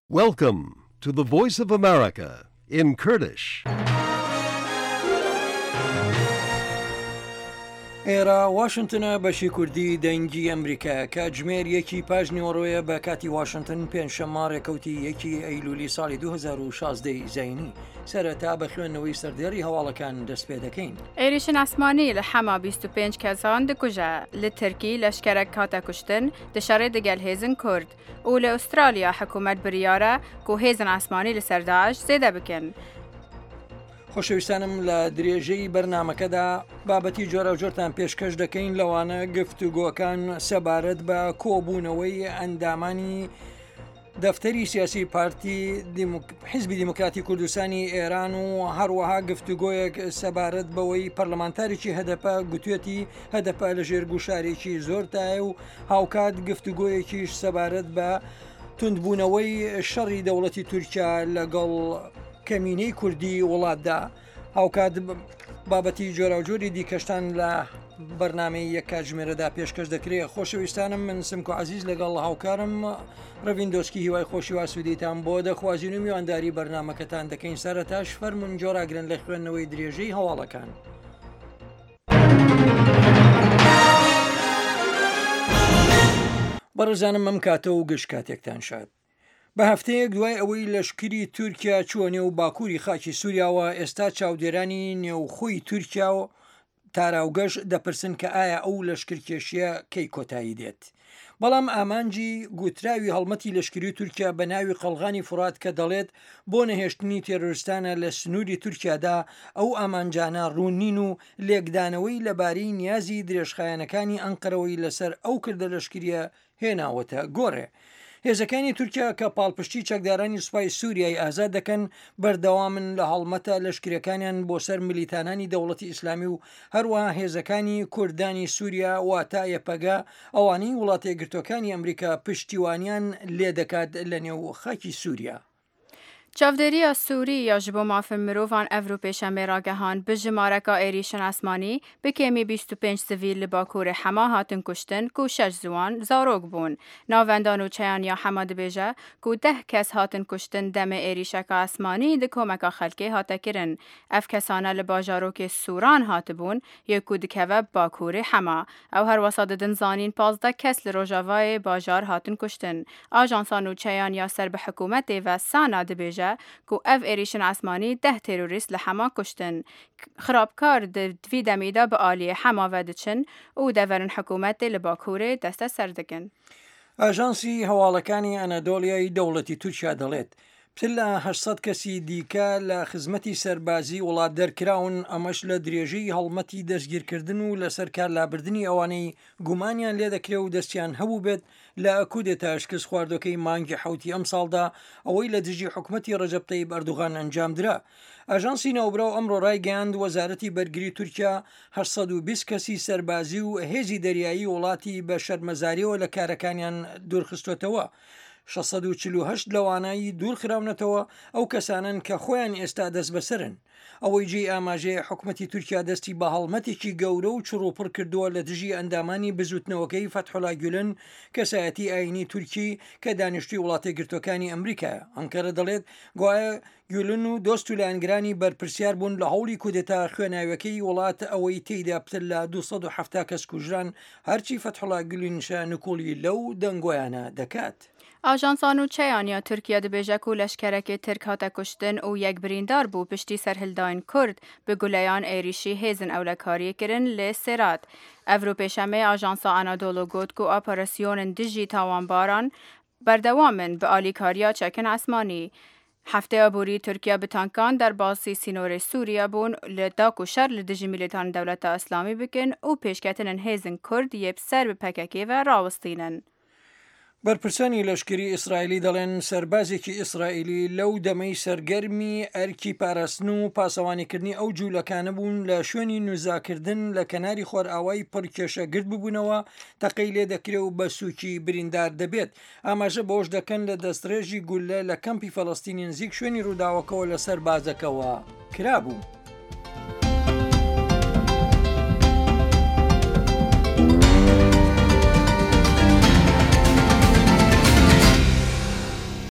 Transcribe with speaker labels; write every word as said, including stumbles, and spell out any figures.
Speaker 1: Welcome to the Voice of America in Kurdish.
Speaker 2: ئێرە واشنگتنە بەشی کوردی دەنگی ئەمریکا کاتژمێر یەکی پاش نیوەڕۆیە بە کاتی واشنگتن پێنجشەممە ڕێکەوتی یەکی ئەیلولی ساڵی دوو هەزار و شازدەی زەینی سەرەتا بە خوێندنەوەی سەردێڕی هەواڵەکان دەست پێ دەکەین.
Speaker 3: عێریشن ئاسمانی لە حەما بیست و پێنج کەسان دکوژە لە ترکی لەشکرێک هاتە کوشتن دشارێ دەگەل هێزن کورد و لە ئوسترالیا حکوومەت بریارە و هێزن ئاسمانی لە سەرداعش زێدە بکەن.
Speaker 2: خۆشەویستانم لە درێژەی بەرنمەکەدا بابەتی جۆرە جۆرتان پێشکەش دەکەین لەوانە گفتوگۆکان سەبارەت بە کۆبوونەوەی ئەندامانی دەفتەری سیاسی پارتی حیزبی دیموکراتی کوردستانی ئێران و هەروەها گفتوگۆیەک سەبارەت بەوەی پەرلەمانتارێکی هەدەپە گوتوێتی هەدەپە لە ژێر گوشارێکی زۆرتایە و هاوکات گفتوگۆیەکیش سەبارەت بە توندبوونەوەی شەڕی دەوڵەتی تورکیا لەگەڵ کەمینەی کوردی وڵاتدا هاوکات بابەتی جۆرە و جۆری دیکەشتان لە بەرنامەی یەک کاتژمێرەدا پێشکەش دەکرێت. خۆشەویستانم من سمکۆ عەزیز لەگەڵ هاوکارم ڕەڤین دۆسکی هیوای خۆشی واسوودیتان بۆ دەخوازیین و میوانداری بەرنمەکەتان دەکەین. سەرەتاش فەرمون جۆراگرن لە خوێندنەوەی درێژەی هەواڵەکان. بەڕێزانم ئەم کاتە و گشت کاتێکتان شاد. بە هەفتەیەک دوای ئەوەی لەشکری تورکیا چووە نێو باکووری خاکی سووریاوە ئێستا چاودێرانی نێوخۆی تورکیا و تاراوگەش دەپرسن کە ئایا ئەو لەشکرکێشیە کەی کۆتایی دێت. بەڵام ئامانجی گوتراوی هەڵمەتی لەشکری تورکیا بە ناوی قەڵغانی فورات کە دەڵێت بۆ نەهێشتنی تێرۆریستانە لە سنووری تورکیادا ئەو ئامانجانە ڕوونین و لێکدانەوەی لەبارەی نیازی درێژخایەنەکانی ئەنقەرەوەی لەسەر ئەو کردە لەشکریە هێناوەتە گۆڕێ. هێزەکانی تورکیا کە پاڵپشتی چەکدارانی سوپای سووریای ئازاد دەکەن بەردەوامن لە هەڵمەتە لەشکریەکانیان بۆ سەر ملیتانانی دەوڵەتی ئیسلامی و هەروەها هێزەکانی کوردانی سووریا واتە یەپەگا ئەوانەی وڵاتە یەکگرتووەکانی ئەمریکا پشتیوانیان لێ دەکات لە نێو خاکی سووریا.
Speaker 3: چاودێریە سووری یا ji bo mafin mirovan ev û pêşemê ragehan bi ji mareka êrîşin esmanî bi kêmî bîst û pênc sivîl li Bakurê Hema hatin kuştin ku şeş ziwan zarok bûn. Navendan û çeyaniya Hema dibêje ku deh kes hatin kuştin demê êrîşeka esmanî di komeka xelkê hate kirin. Ev kesane li bajarokê Sûran hatibûn yê ku dikeve Bakurê Hema. Ew her wesa didin zanîn pazdeh kes li Rojavayê bajar hatin kuştin. Ajansan û çeyaniya ser bi hikûmetê ve Sana dibêje ku ev êrîşin esmanî deh terorîst li Hema kuştin. Xirabkar di vî demî de bi aliyê Hema ve diçin û deverin hikûmetê li Bakurê deste ser dikin.
Speaker 2: ئاژانسی هەواڵەکانی ئەنەدۆلیای دەوڵەتی تورکیا دەڵێت پتر لە هەشت کەسی دیکە لە خزمەتی سەربازی وڵات دەرکراون ئەمەش لە درێژەی هەڵمەتی دەستگیرکردن و لەسەر کارلابردنی ئەوانەی گومانیان لێ دەکرێ و دەستیان هەبوو بێت لە کودێتا شکست خواردەکەی مانگی حوتی ئەم ساڵدا ئەوەی لە دژی حکومەتی ڕەجەب تەیب ئەردوغان ئەنجامدرا. ئاژانسی ناوبرا و ئەمڕۆ ڕایگەیاند وەزارەتی بەرگری تورکیا هەشت و بیست کەسی سەربازی و هێزی دەریایی وڵاتی بە شەرمەزاریەوە لە کارەکانیان دوورخستوێتەوە. شەسەد و چل و هەشت لەوانایی دوورخراونەتەوە ئەو کەسانن کە خۆیان ئێستا دەست بەسەرن. ئەوەی جێ ئاماژەیە حکومەتی تورکیا دەستی بە هەڵمەتێکی گەورە و چڕوپڕ کردووە لە دژی ئەندامانی بزوتنەوەکەی فەتحولا گولن کەسایەتی ئاینی تورکی کە دانیشتوی وڵاتە گرتوەکانی ئەمریکایە. ئەنکەرە دەڵێت گوایە گولن و دۆست و لایەنگرانی بەرپرسیار بوون لە هەوڵی کودێتا خوێناویەکەی وڵات ئەوەی تێیدا پتر لە دووسەد و هەفتە کەس کوژران هەرچی فەتحولا گولنشە نکۆڵی لەو دەنگۆیانە دەکات.
Speaker 3: Ajansan û çeyaniya Tirkiye dibêje ku leşkerekê Tirk hate kuştin û yek birîndar bû piştî serhildayên Kurd bi guleyan êrîşî hêzin ewlekariyê kirin lê Sêrat. Ev rû pêşemê Ajansa Anadolu got ku operasyonên dijî tawanbaran berdewamin bi alîkariya çekin esmanî. Hefteya borî Tirkiye bi tankan derbasî sînorê Sûriya bûn li da ku şer li dijî mîlîtan dewleta Islamî bikin û pêşketinên hêzin Kurd yê ser bi P K K ve rawistînin.
Speaker 2: بەرپرسانی لەشکری ئیسرائیلی دەڵێن سەربازێکی ئیسرائیلی لەو دەمەی سەرگەرمی ئەرکی پاراستن و پاسەوانیکردنی ئەو جوولەکانە بوون لە شوێنی نوزاکردن لە کەناری خۆرئاوای پڕکێشە گرت ببوونەوە تەقەی لێ دەکرێت و بە سووکی بریندار دەبێت. ئاماژە بۆش دەکەن لە دەستڕێژی گولە لە کەمپی فەڵەستینی نزیک شوێنی ڕووداوەکەەوە لەسەر بازەکەەوە کرابوو.